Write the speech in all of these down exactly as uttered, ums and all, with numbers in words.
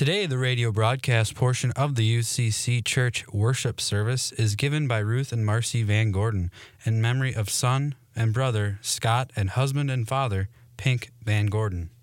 Today, the radio broadcast portion of the U C C Church worship service is given by Ruth and Marcy Van Gordon in memory of son and brother Scott and husband and father Pink Van Gordon.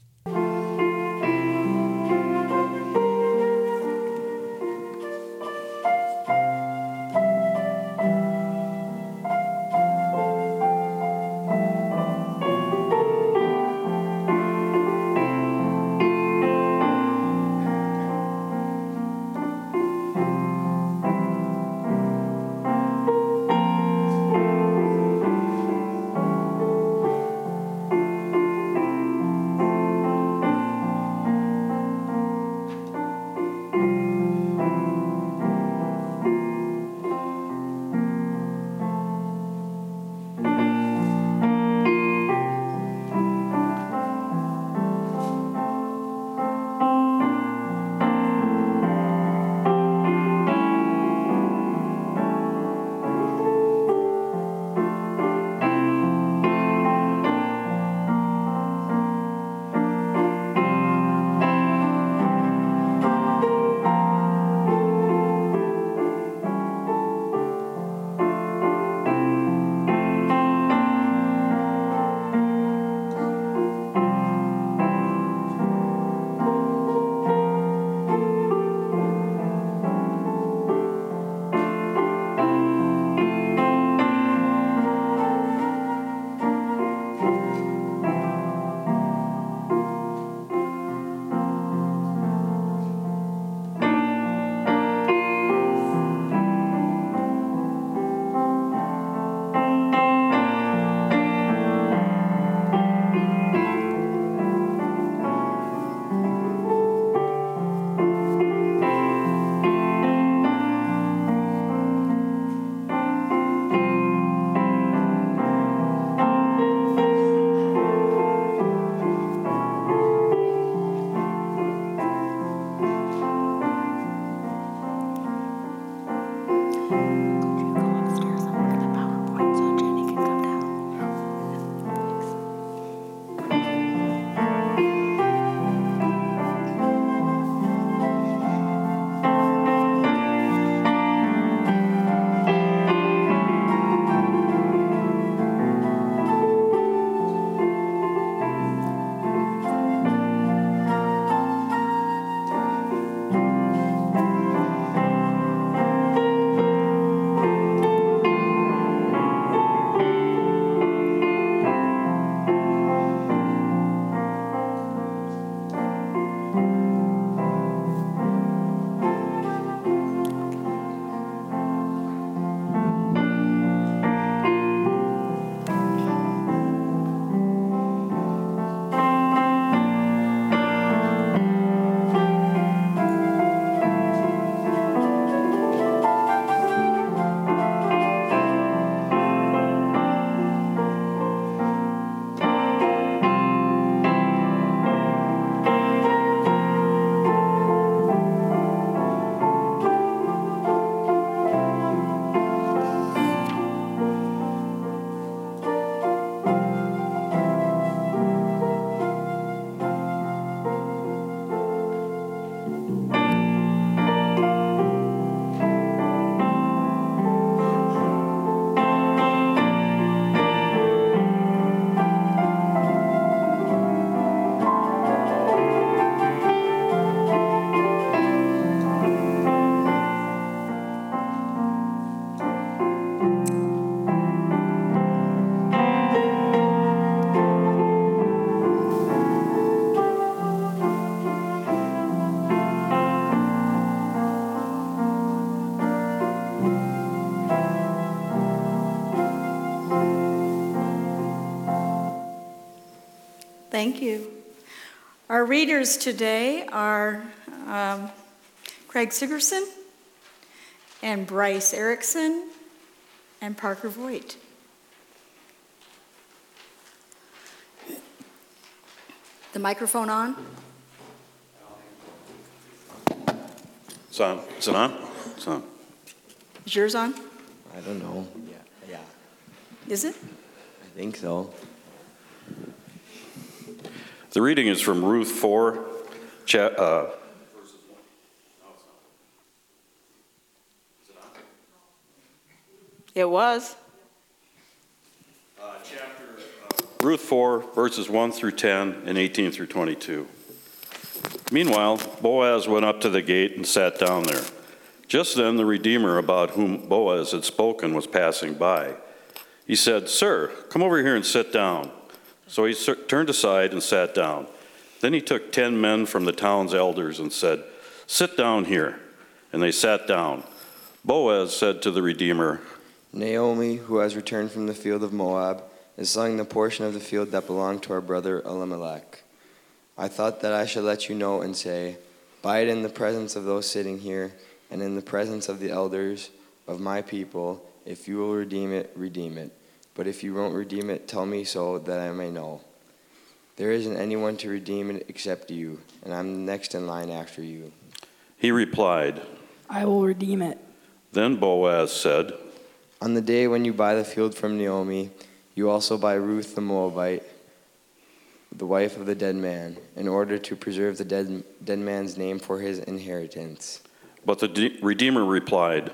Thank you. Our readers today are um, Craig Sigerson and Bryce Erickson and Parker Voigt. The microphone on? It's on. Is it on? It's on. Is yours on? I don't know. Yeah. Yeah. Is it? I think so. The reading is from Ruth four, cha- uh, verses one It was. Uh, chapter uh, Ruth four, verses one through ten and eighteen through twenty-two. Meanwhile, Boaz went up to the gate and sat down there. Just then the Redeemer about whom Boaz had spoken was passing by. He said, "Sir, come over here and sit down." So he turned aside and sat down. Then he took ten men from the town's elders and said, "Sit down here." And they sat down. Boaz said to the Redeemer, Naomi, who has returned from the field of Moab, is sowing the portion of the field that belonged to our brother Elimelech. I thought that I should let you know and say, buy it in the presence of those sitting here, and in the presence of the elders of my people. If you will redeem it, redeem it. But if you won't redeem it, tell me so that I may know. There isn't anyone to redeem it except you, and I'm next in line after you. He replied, I will redeem it. Then Boaz said, On the day when you buy the field from Naomi, you also buy Ruth the Moabite, the wife of the dead man, in order to preserve the dead, dead man's name for his inheritance. But the de- Redeemer replied,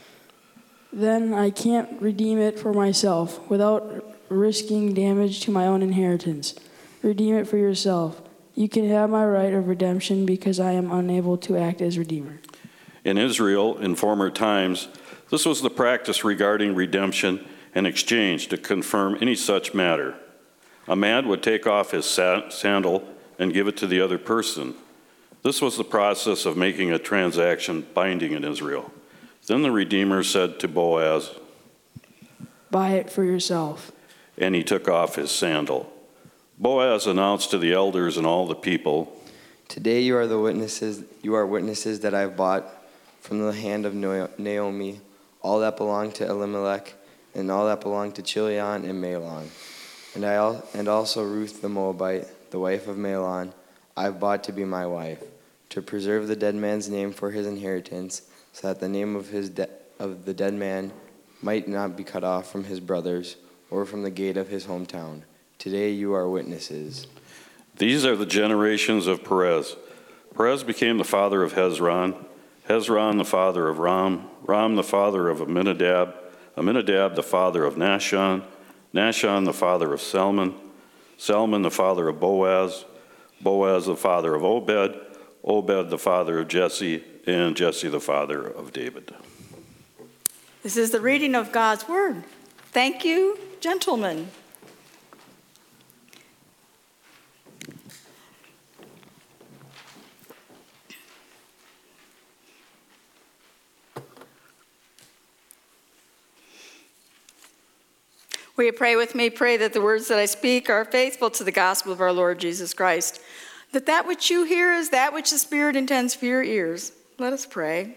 Then I can't redeem it for myself without risking damage to my own inheritance. Redeem it for yourself. You can have my right of redemption because I am unable to act as redeemer. In Israel, in former times, this was the practice regarding redemption and exchange to confirm any such matter. A man would take off his sandal and give it to the other person. This was the process of making a transaction binding in Israel. Then the Redeemer said to Boaz, Buy it for yourself. And he took off his sandal. Boaz announced to the elders and all the people, Today you are the witnesses. You are witnesses that I have bought from the hand of Naomi all that belonged to Elimelech, and all that belonged to Chilion and Mahlon, and I and also Ruth the Moabite, the wife of Mahlon, I have bought to be my wife, to preserve the dead man's name for his inheritance, so that the name of his de- of the dead man might not be cut off from his brothers or from the gate of his hometown. Today you are witnesses. These are the generations of Perez. Perez became the father of Hezron, Hezron the father of Ram, Ram the father of Amminadab, Amminadab the father of Nahshon, Nahshon the father of Salmon, Salmon the father of Boaz, Boaz the father of Obed, Obed the father of Jesse, and Jesse the father of David. This is the reading of God's word. Thank you, gentlemen. Will you pray with me? Pray that the words that I speak are faithful to the gospel of our Lord Jesus Christ, that that which you hear is that which the Spirit intends for your ears. Let us pray.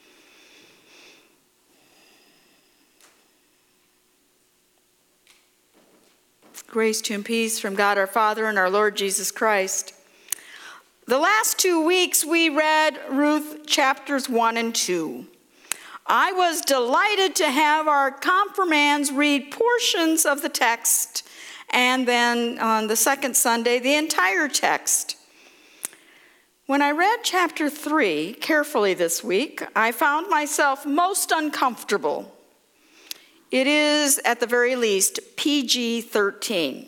Grace to and peace from God our Father and our Lord Jesus Christ. The last two weeks we read Ruth chapters one and two. I was delighted to have our confirmands read portions of the text, and then on the second Sunday, the entire text. When I read chapter three carefully this week, I found myself most uncomfortable. It is, at the very least, P G thirteen.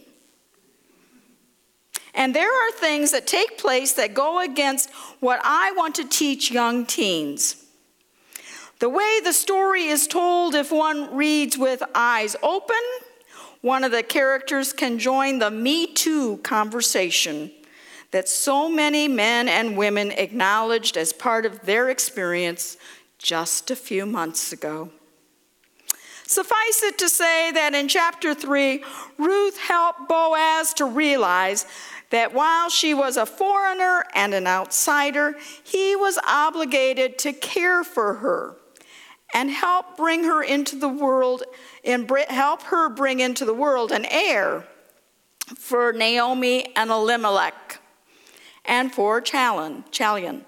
And there are things that take place that go against what I want to teach young teens. The way the story is told, if one reads with eyes open, one of the characters can join the Me Too conversation that so many men and women acknowledged as part of their experience just a few months ago. Suffice it to say that in chapter three, Ruth helped Boaz to realize that while she was a foreigner and an outsider, he was obligated to care for her and help bring her into the world, and help her bring into the world an heir for Naomi and Elimelech, and for Chalion.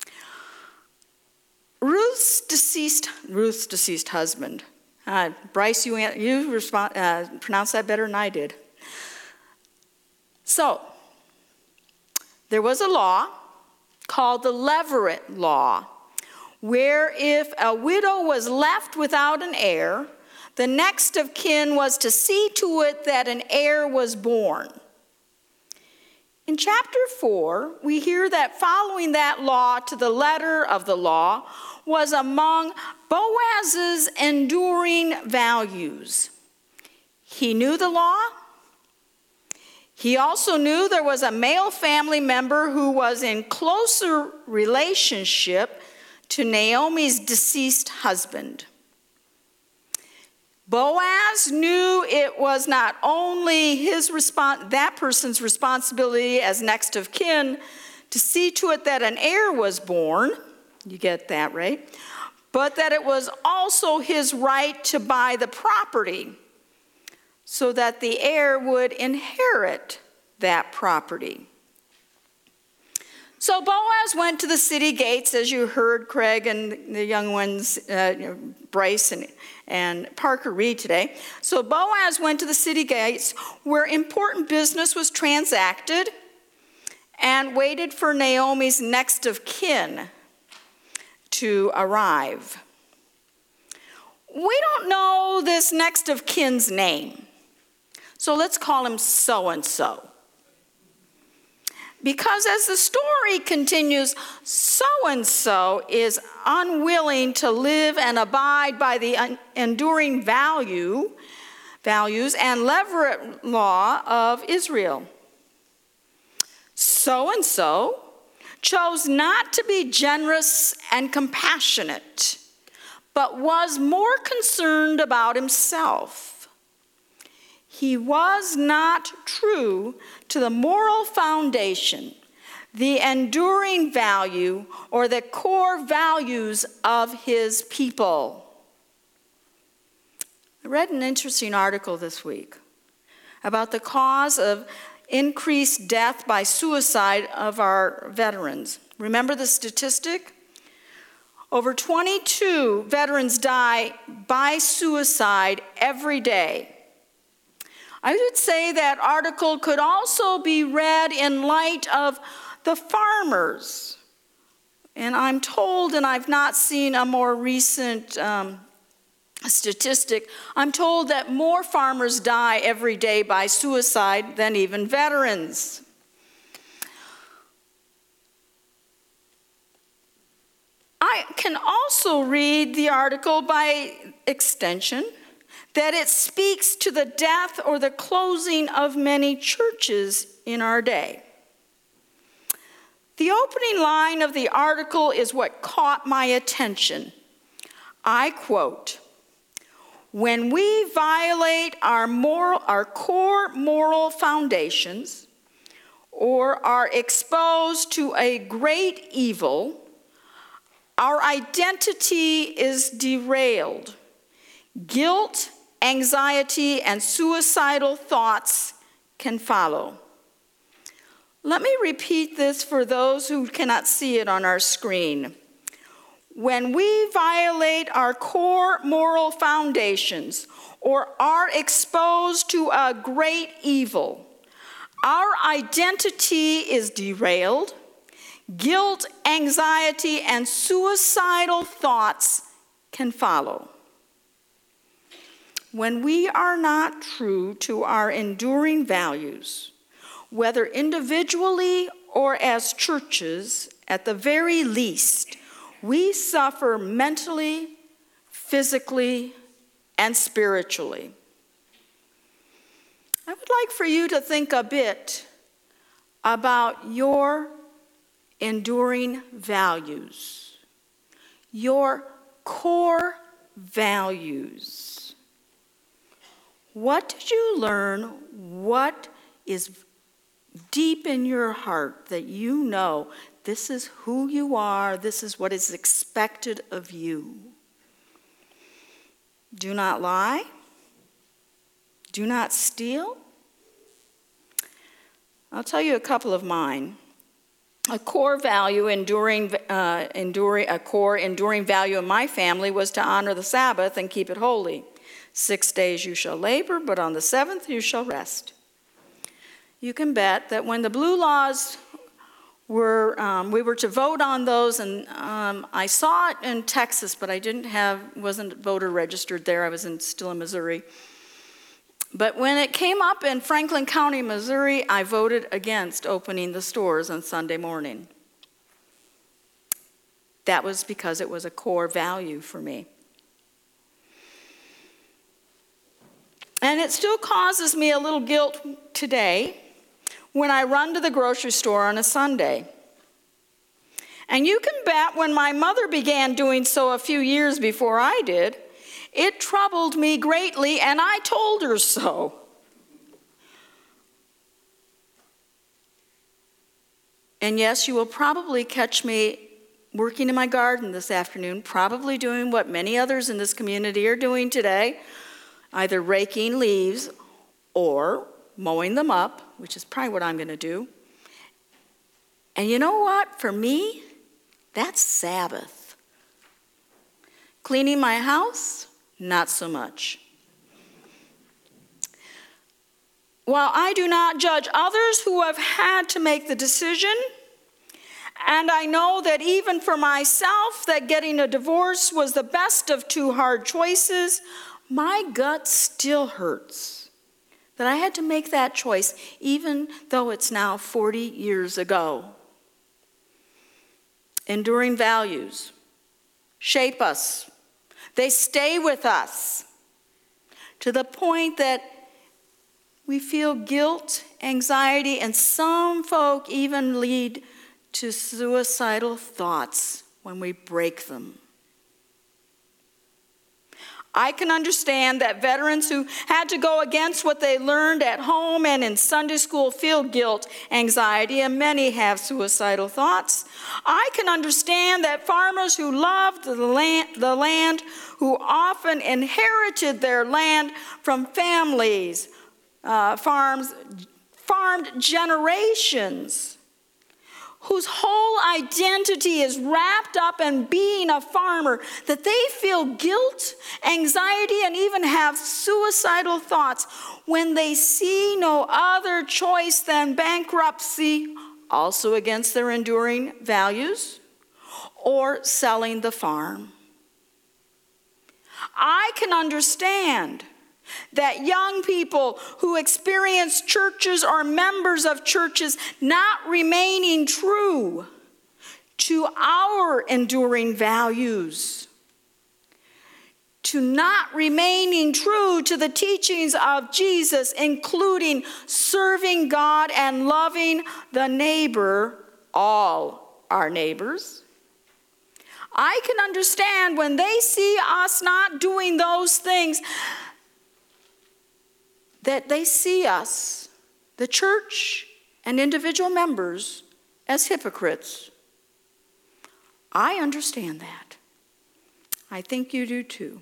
Ruth's deceased, Ruth's deceased husband. Uh, Bryce, you, you respond, uh, pronounced that better than I did. So, there was a law called the Levirate Law, where if a widow was left without an heir, The next of kin was to see to it that an heir was born. In chapter four, we hear that following that law to the letter of the law was among Boaz's enduring values. He knew the law. He also knew there was a male family member who was in closer relationship to Naomi's deceased husband. Boaz knew it was not only his respons- that person's responsibility as next of kin to see to it that an heir was born, you get that, right? But that it was also his right to buy the property so that the heir would inherit that property. So Boaz went to the city gates, as you heard Craig and the young ones, uh, you know, Bryce and, and Parker read today. So Boaz went to the city gates where important business was transacted and waited for Naomi's next of kin to arrive. We don't know this next of kin's name, so let's call him so-and-so. Because as the story continues, so-and-so is unwilling to live and abide by the enduring value, values and levirate law of Israel. So-and-so chose not to be generous and compassionate, but was more concerned about himself. He was not true to the moral foundation, the enduring value, or the core values of his people. I read an interesting article this week about the cause of increased death by suicide of our veterans. Remember the statistic? Over twenty-two veterans die by suicide every day. I would say that article could also be read in light of the farmers. And I'm told, and I've not seen a more recent um, statistic, I'm told that more farmers die every day by suicide than even veterans. I can also read the article by extension that it speaks to the death or the closing of many churches in our day. The opening line of the article is what caught my attention. I quote, "When we violate our moral, our core moral foundations, or are exposed to a great evil, our identity is derailed. Guilt, anxiety, and suicidal thoughts can follow." Let me repeat this for those who cannot see it on our screen. When we violate our core moral foundations or are exposed to a great evil, our identity is derailed. Guilt, anxiety, and suicidal thoughts can follow. When we are not true to our enduring values, whether individually or as churches, at the very least, we suffer mentally, physically, and spiritually. I would like for you to think a bit about your enduring values, your core values. What did you learn? What is deep in your heart that you know this is who you are, this is what is expected of you? Do not lie. Do not steal. I'll tell you a couple of mine. A core value, enduring, uh, enduring, a core enduring value in my family was to honor the Sabbath and keep it holy. Six days you shall labor, but on the seventh you shall rest. You can bet that when the blue laws were, um, we were to vote on those, and um, I saw it in Texas, but I didn't have, wasn't voter registered there. I was in, still in Missouri. But when it came up in Franklin County, Missouri, I voted against opening the stores on Sunday morning. That was because it was a core value for me. And it still causes me a little guilt today when I run to the grocery store on a Sunday. And you can bet when my mother began doing so a few years before I did, it troubled me greatly, and I told her so. And yes, you will probably catch me working in my garden this afternoon, probably doing what many others in this community are doing today, either raking leaves or mowing them up, which is probably what I'm going to do. And you know what? For me, that's Sabbath. Cleaning my house, not so much. While I do not judge others who have had to make the decision, and I know that even for myself that getting a divorce was the best of two hard choices, my gut still hurts that I had to make that choice, even though it's now forty years ago. Enduring values shape us. They stay with us to the point that we feel guilt, anxiety, and some folk even lead to suicidal thoughts when we break them. I can understand that veterans who had to go against what they learned at home and in Sunday school feel guilt, anxiety, and many have suicidal thoughts. I can understand that farmers who loved the land, the land who often inherited their land from families, uh, farms, farmed generations, whose whole identity is wrapped up in being a farmer, that they feel guilt, anxiety, and even have suicidal thoughts when they see no other choice than bankruptcy, also against their enduring values, or selling the farm. I can understand that young people who experience churches or members of churches not remaining true to our enduring values, to not remaining true to the teachings of Jesus, including serving God and loving the neighbor, all our neighbors. I can understand when they see us not doing those things, that they see us, the church and individual members, as hypocrites. I understand that. I think you do too.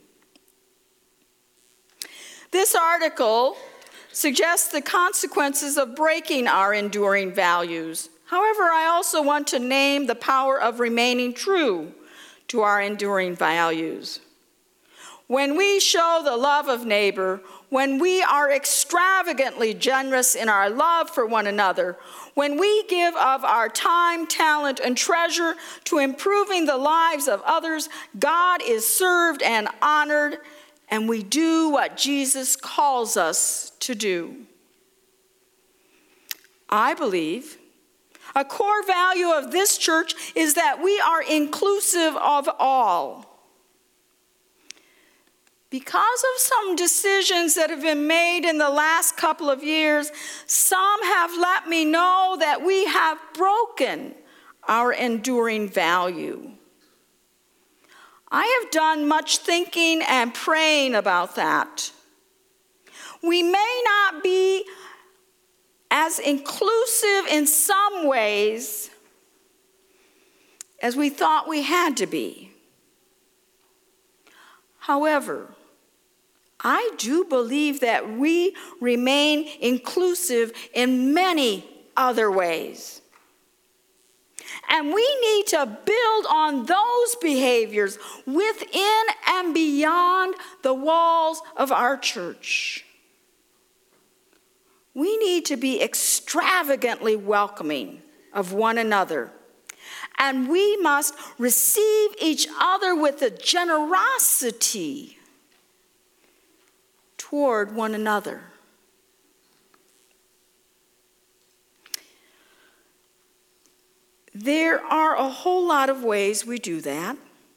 This article suggests the consequences of breaking our enduring values. However, I also want to name the power of remaining true to our enduring values. When we show the love of neighbor, when we are extravagantly generous in our love for one another, when we give of our time, talent, and treasure to improving the lives of others, God is served and honored, and we do what Jesus calls us to do. I believe a core value of this church is that we are inclusive of all. Because of some decisions that have been made in the last couple of years, some have let me know that we have broken our enduring value. I have done much thinking and praying about that. We may not be as inclusive in some ways as we thought we had to be. However, I do believe that we remain inclusive in many other ways. And we need to build on those behaviors within and beyond the walls of our church. We need to be extravagantly welcoming of one another. And we must receive each other with a generosity toward one another. There are a whole lot of ways we do that.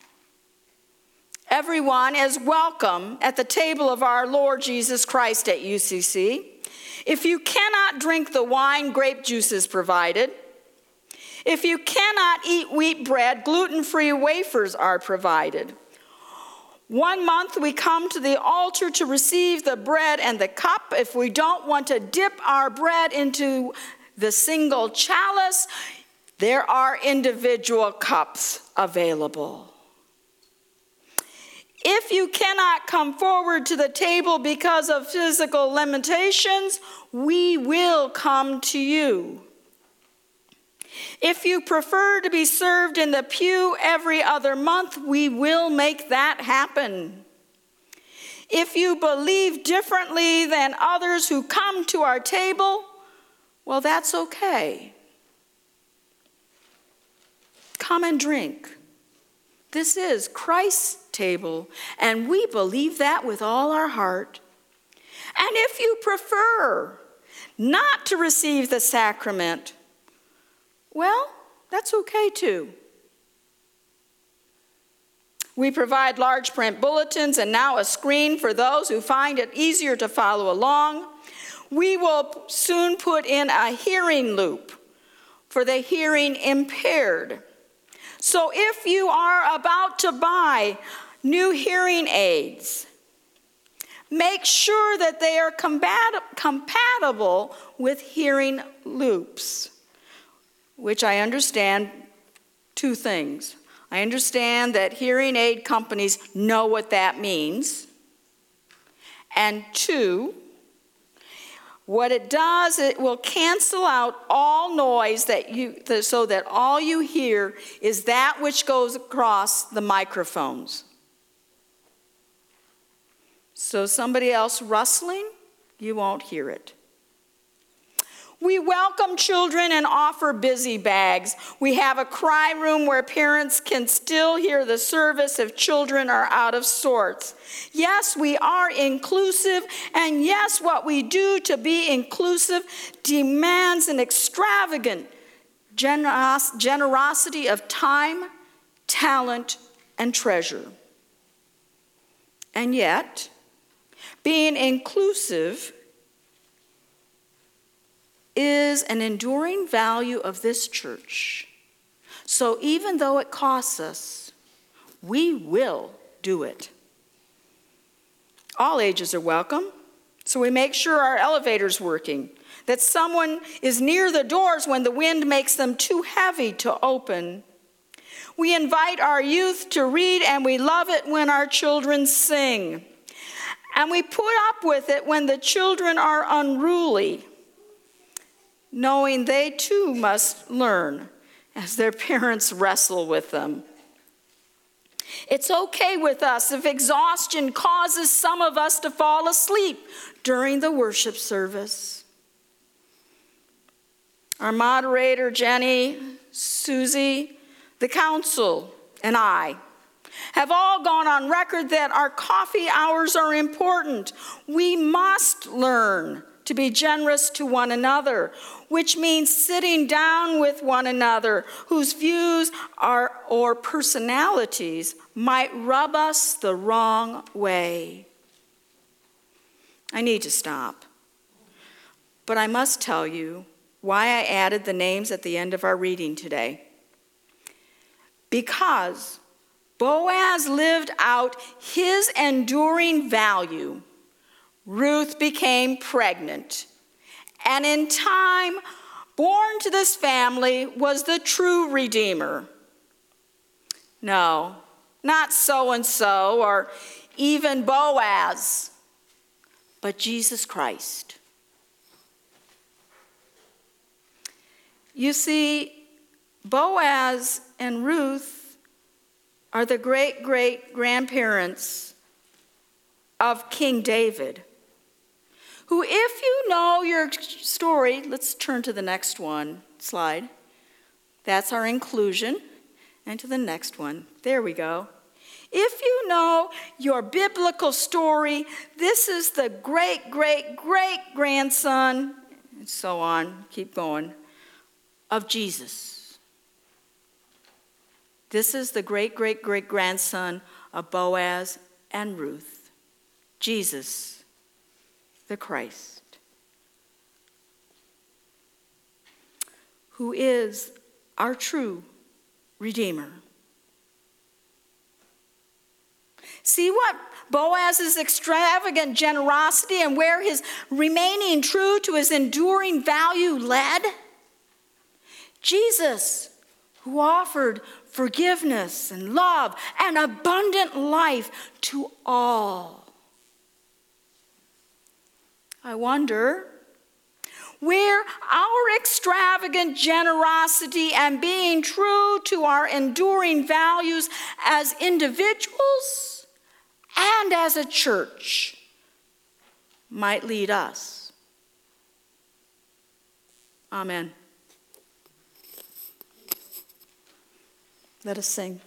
Everyone is welcome at the table of our Lord Jesus Christ at U C C. If you cannot drink the wine, grape juice is provided. If you cannot eat wheat bread, gluten-free wafers are provided. One month we come to the altar to receive the bread and the cup. If we don't want to dip our bread into the single chalice, there are individual cups available. If you cannot come forward to the table because of physical limitations, we will come to you. If you prefer to be served in the pew every other month, we will make that happen. If you believe differently than others who come to our table, well, that's okay. Come and drink. This is Christ's table, and we believe that with all our heart. And if you prefer not to receive the sacrament, well, that's okay too. We provide large print bulletins and now a screen for those who find it easier to follow along. We will soon put in a hearing loop for the hearing impaired. So if you are about to buy new hearing aids, make sure that they are combat- compatible with hearing loops, which I understand two things. I understand that hearing aid companies know what that means. And two, what it does, it will cancel out all noise that you, so that all you hear is that which goes across the microphones. So somebody else rustling, you won't hear it. We welcome children and offer busy bags. We have a cry room where parents can still hear the service if children are out of sorts. Yes, we are inclusive, and yes, what we do to be inclusive demands an extravagant generos- generosity of time, talent, and treasure. And yet, being inclusive is an enduring value of this church. So even though it costs us, we will do it. All ages are welcome, so we make sure our elevator's working, that someone is near the doors when the wind makes them too heavy to open. We invite our youth to read, and we love it when our children sing. And we put up with it when the children are unruly, knowing they too must learn as their parents wrestle with them. It's okay with us if exhaustion causes some of us to fall asleep during the worship service. Our moderator, Jenny, Susie, the council, and I have all gone on record that our coffee hours are important. We must learn to be generous to one another, which means sitting down with one another whose views are, or personalities might rub us the wrong way. I need to stop, but I must tell you why I added the names at the end of our reading today. Because Boaz lived out his enduring value. Ruth became pregnant, and in time, born to this family was the true Redeemer. No, not so-and-so or even Boaz, but Jesus Christ. You see, Boaz and Ruth are the great-great-grandparents of King David, who, if you know your story, let's turn to the next one slide. That's our inclusion. And to the next one. There we go. If you know your biblical story, this is the great, great, great grandson, and so on, keep going, of Jesus. This is the great, great, great grandson of Boaz and Ruth. Jesus, the Christ, who is our true Redeemer. See what Boaz's extravagant generosity and where his remaining true to his enduring value led? Jesus, who offered forgiveness and love and abundant life to all. I wonder where our extravagant generosity and being true to our enduring values as individuals and as a church might lead us. Amen. Let us sing.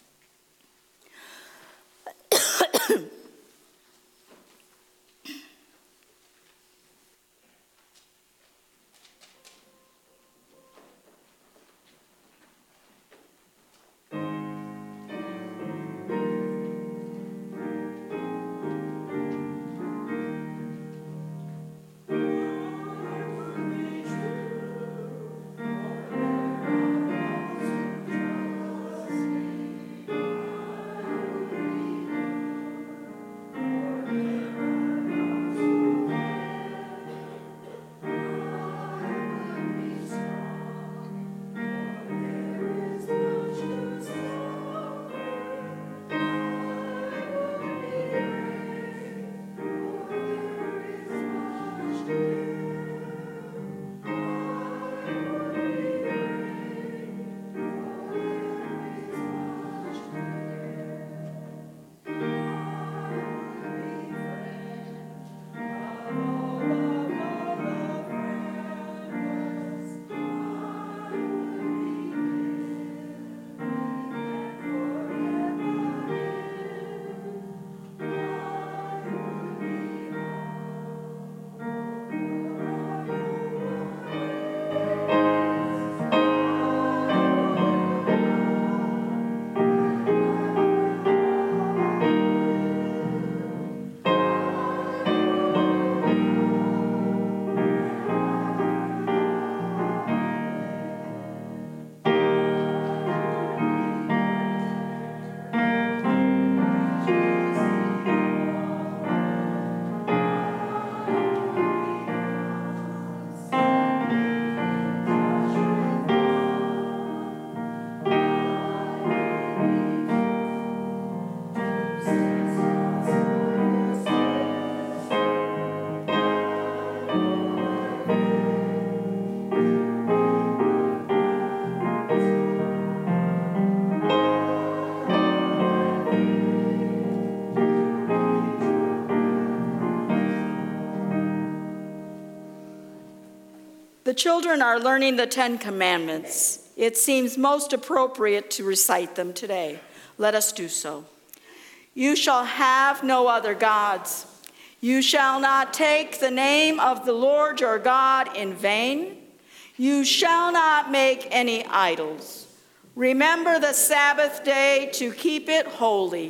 The children are learning the Ten Commandments. It seems most appropriate to recite them today. Let us do so. You shall have no other gods. You shall not take the name of the Lord your God in vain. You shall not make any idols. Remember the Sabbath day to keep it holy.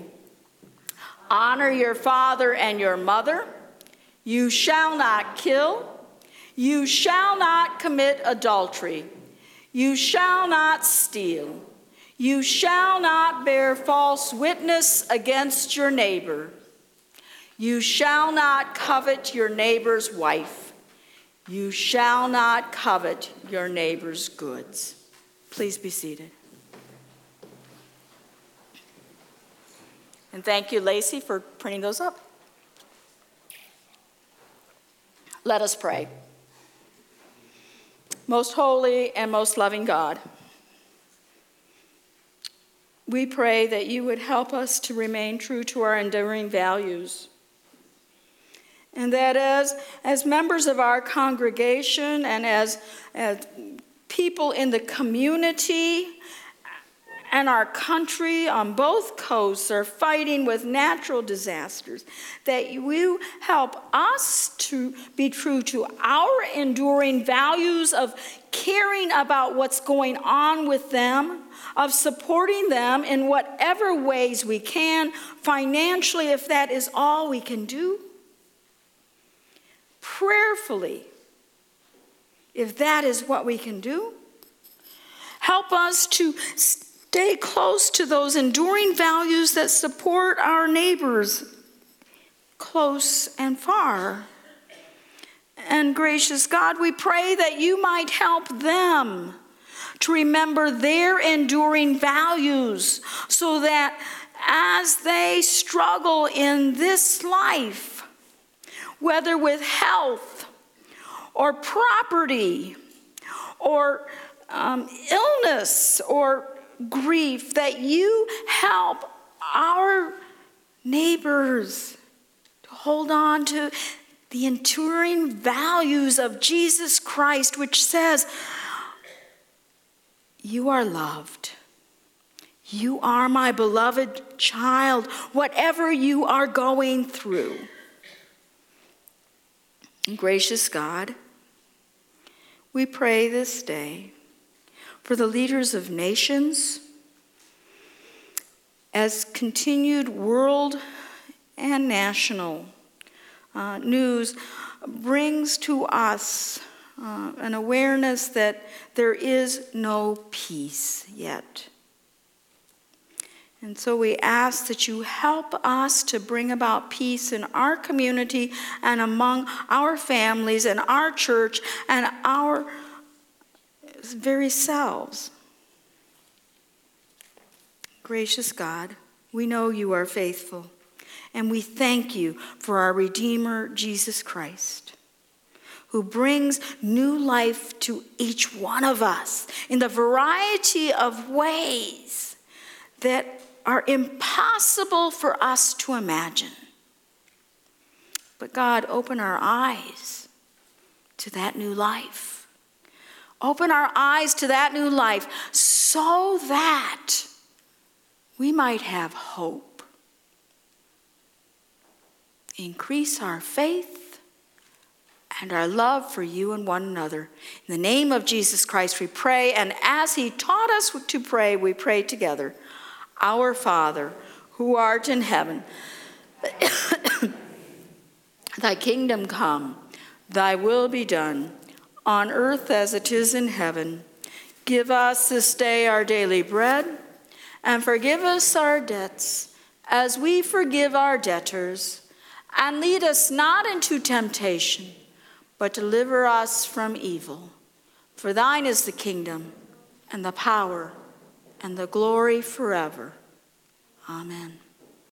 Honor your father and your mother. You shall not kill. You shall not commit adultery. You shall not steal. You shall not bear false witness against your neighbor. You shall not covet your neighbor's wife. You shall not covet your neighbor's goods. Please be seated. And thank you, Lacey, for printing those up. Let us pray. Most holy and most loving God, we pray that you would help us to remain true to our enduring values. And that as, as members of our congregation and as, as people in the community and our country on both coasts are fighting with natural disasters, that you help us to be true to our enduring values of caring about what's going on with them, of supporting them in whatever ways we can, financially if that is all we can do, prayerfully if that is what we can do. Help us to stay close to those enduring values that support our neighbors close and far. And gracious God, we pray that you might help them to remember their enduring values so that as they struggle in this life, whether with health or property or um, illness or grief, that you help our neighbors to hold on to the enduring values of Jesus Christ, which says, you are loved. You are my beloved child, whatever you are going through. Gracious God, we pray this day for the leaders of nations, as continued world and national uh, news brings to us uh, an awareness that there is no peace yet. And so we ask that you help us to bring about peace in our community and among our families and our church and our very selves. Gracious God, we know you are faithful, and we thank you for our Redeemer, Jesus Christ, who brings new life to each one of us in the variety of ways that are impossible for us to imagine. But God, open our eyes to that new life. Open our eyes to that new life so that we might have hope. Increase our faith and our love for you and one another. In the name of Jesus Christ we pray, and as he taught us to pray, we pray together. Our Father, who art in heaven, thy kingdom come, thy will be done, on earth as it is in heaven. Give us this day our daily bread, and forgive us our debts, as we forgive our debtors. And lead us not into temptation, but deliver us from evil. For thine is the kingdom, and the power, and the glory forever. Amen.